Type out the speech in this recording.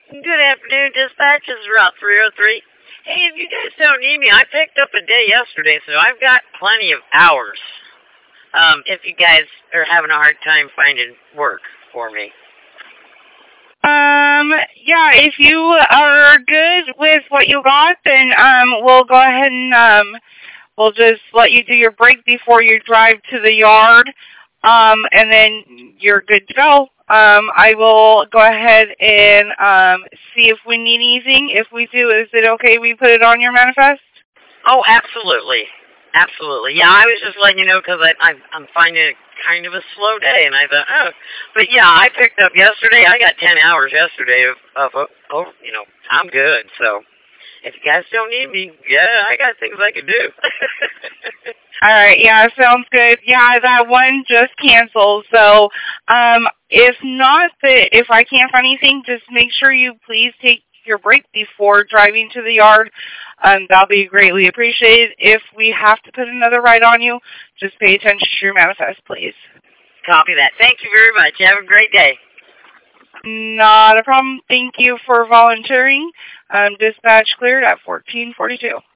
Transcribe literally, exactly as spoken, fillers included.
Good afternoon, dispatch. This is Route three oh three. Hey, if you guys don't need me, I picked up a day yesterday, so I've got plenty of hours. Um, if you guys are having a hard time finding work for me. Um, yeah, if you are good with what you got, then um, we'll go ahead and um, we'll just let you do your break before you drive to the yard, um, and then you're good to go. Um, I will go ahead and um, see if we need anything. If we do, is it okay we put it on your manifest? Oh, absolutely. Absolutely. Yeah, I was just letting you know because I'm I'm finding it kind of a slow day, and I thought, oh. But yeah, I picked up yesterday. I got ten hours yesterday of, of oh, you know, I'm good. So if you guys don't need me, yeah, I got things I can do. All right, yeah, sounds good. Yeah, that one just canceled. So, um, if not, that if I can't find anything, just make sure you please take your break before driving to the yard. Um, that'll be greatly appreciated. If we have to put another ride on you, just pay attention to your manifest, please. Copy that. Thank you very much. Have a great day. Not a problem. Thank you for volunteering. Um, dispatch cleared at fourteen forty-two.